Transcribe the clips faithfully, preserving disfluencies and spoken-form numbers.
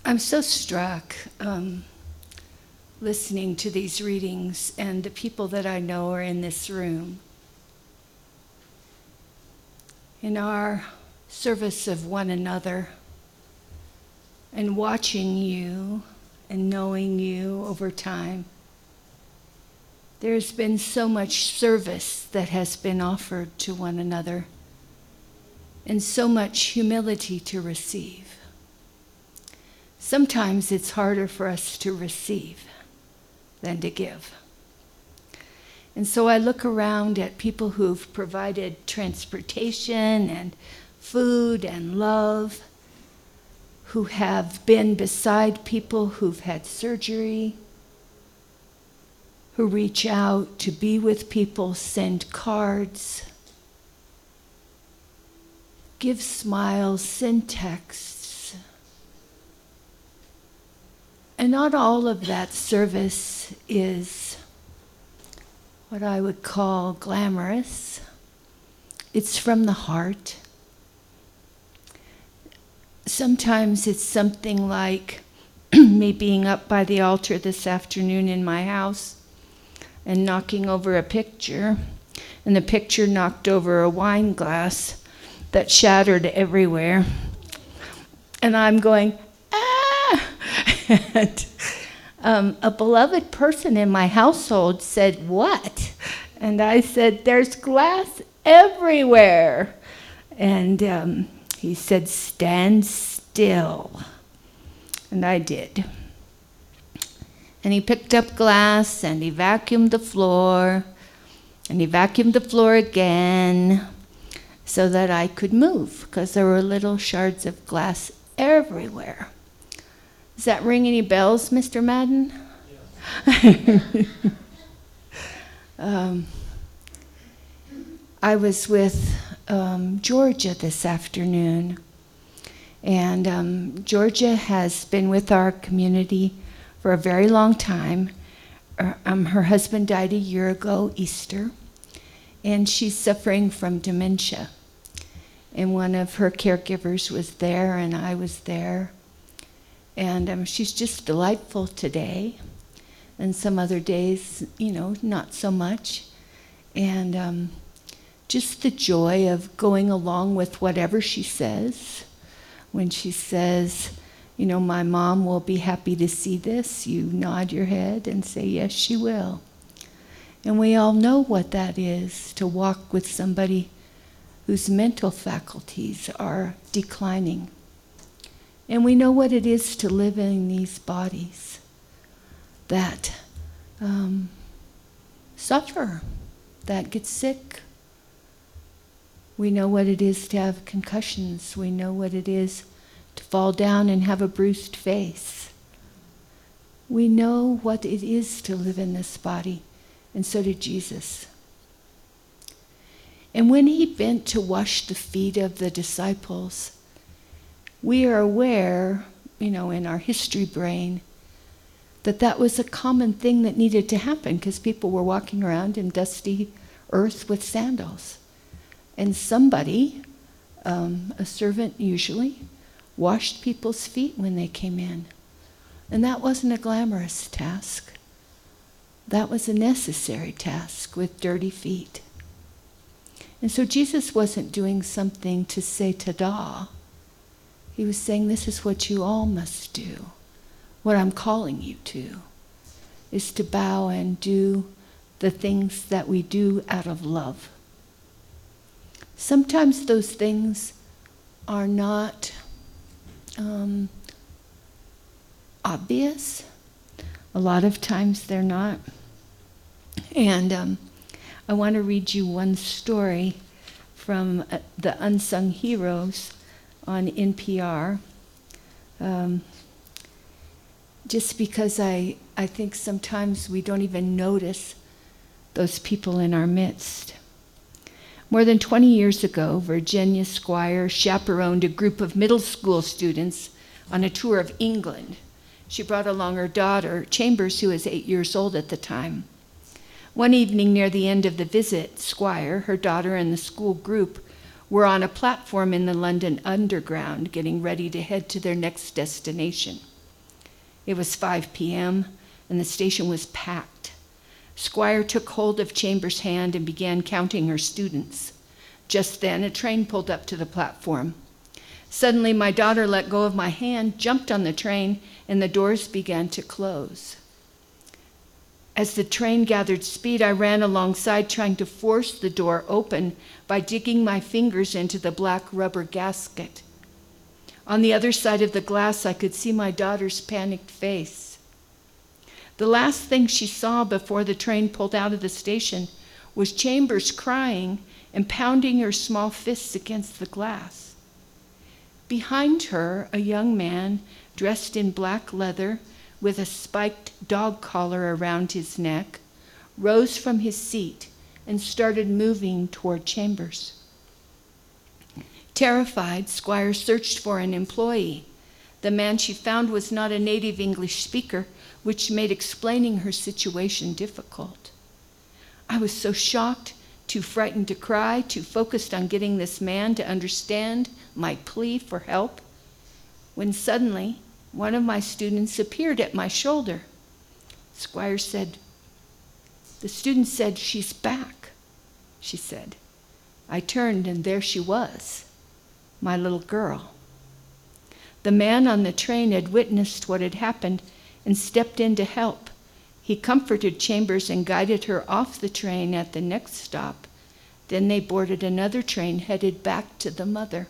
I'm so struck um, listening to these readings, and the people that I know are in this room. In our service of one another, and watching you and knowing you over time, there's been so much service that has been offered to one another, and so much humility to receive. Sometimes it's harder for us to receive than to give. And so I look around at people who've provided transportation and food and love, who have been beside people who've had surgery, who reach out to be with people, send cards, give smiles, send texts. And not all of that service is what I would call glamorous. It's from the heart. Sometimes it's something like me being up by the altar this afternoon in my house and knocking over a picture, and the picture knocked over a wine glass that shattered everywhere. And I'm going, ah! and um, a beloved person in my household said, what? And I said, there's glass everywhere. And um, he said, stand still. And I did. And he picked up glass and he vacuumed the floor. And he vacuumed the floor again so that I could move, because there were little shards of glass everywhere. Does that ring any bells, Mister Madden? Yes. um, I was with um, Georgia this afternoon, and um, Georgia has been with our community for a very long time. Uh, um, her husband died a year ago, Easter, and she's suffering from dementia. And one of her caregivers was there, and I was there. And um, she's just delightful today. And some other days, you know, not so much. And um, just the joy of going along with whatever she says. When she says, you know, my mom will be happy to see this, you nod your head and say, yes, she will. And we all know what that is, to walk with somebody whose mental faculties are declining. And we know what it is to live in these bodies that um, suffer, that get sick. We know what it is to have concussions. We know what it is to fall down and have a bruised face. We know what it is to live in this body, and so did Jesus. And when he bent to wash the feet of the disciples, we are aware, you know, in our history brain, that that was a common thing that needed to happen, because people were walking around in dusty earth with sandals. And somebody, um, a servant usually, washed people's feet when they came in. And that wasn't a glamorous task. That was a necessary task with dirty feet. And so Jesus wasn't doing something to say ta-da. He was saying, this is what you all must do. What I'm calling you to is to bow and do the things that we do out of love. Sometimes those things are not um, obvious. A lot of times they're not. And um, I want to read you one story from uh, the Unsung Heroes on N P R. Um, just because I, I think sometimes we don't even notice those people in our midst. More than twenty years ago, Virginia Squire chaperoned a group of middle school students on a tour of England. She brought along her daughter, Chambers, who was eight years old at the time. One evening near the end of the visit, Squire, her daughter, and the school group were on a platform in the London Underground getting ready to head to their next destination. It was five p.m., and the station was packed. Squire took hold of Chambers' hand and began counting her students. Just then, a train pulled up to the platform. Suddenly, my daughter let go of my hand, jumped on the train, and the doors began to close. As the train gathered speed, I ran alongside, trying to force the door open by digging my fingers into the black rubber gasket. On the other side of the glass, I could see my daughter's panicked face. The last thing she saw before the train pulled out of the station was Chambers crying and pounding her small fists against the glass. Behind her, a young man dressed in black leather with a spiked dog collar around his neck rose from his seat and started moving toward Chambers. Terrified, Squire searched for an employee. The man she found was not a native English speaker, which made explaining her situation difficult. I was so shocked, too frightened to cry, too focused on getting this man to understand my plea for help, when suddenly one of my students appeared at my shoulder. Squire said, "The student said she's back," she said. I turned, and there she was, my little girl. The man on the train had witnessed what had happened and stepped in to help. He comforted Chambers and guided her off the train at the next stop. Then they boarded another train headed back to the mother.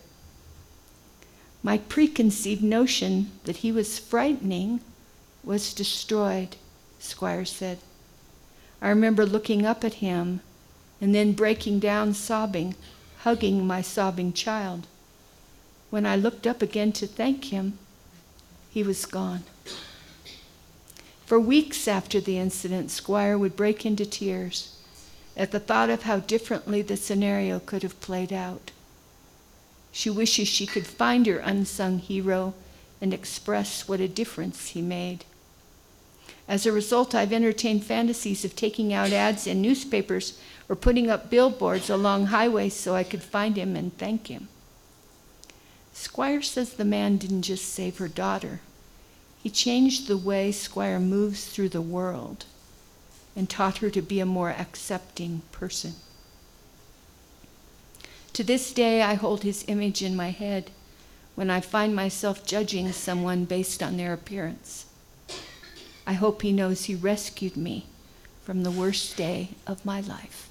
My preconceived notion that he was frightening was destroyed, Squire said. I remember looking up at him and then breaking down sobbing, hugging my sobbing child. When I looked up again to thank him, he was gone. For weeks after the incident, Squire would break into tears at the thought of how differently the scenario could have played out. She wishes she could find her unsung hero and express what a difference he made. As a result, I've entertained fantasies of taking out ads in newspapers or putting up billboards along highways so I could find him and thank him. Squire says the man didn't just save her daughter. He changed the way Squire moves through the world and taught her to be a more accepting person. To this day, I hold his image in my head when I find myself judging someone based on their appearance. I hope he knows he rescued me from the worst day of my life.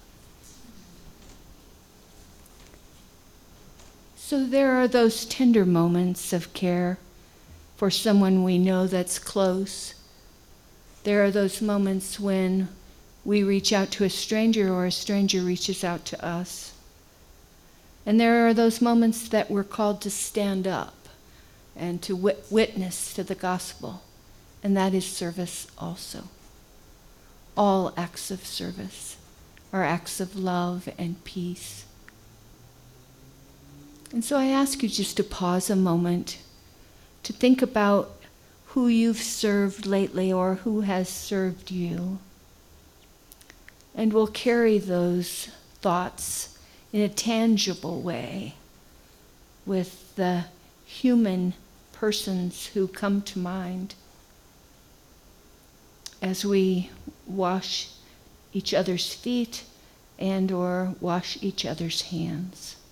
So there are those tender moments of care for someone we know that's close. There are those moments when we reach out to a stranger or a stranger reaches out to us. And there are those moments that we're called to stand up and to wit- witness to the gospel, and that is service also. All acts of service are acts of love and peace. And so I ask you just to pause a moment to think about who you've served lately or who has served you. And we'll carry those thoughts in a tangible way with the human persons who come to mind as we wash each other's feet and or wash each other's hands.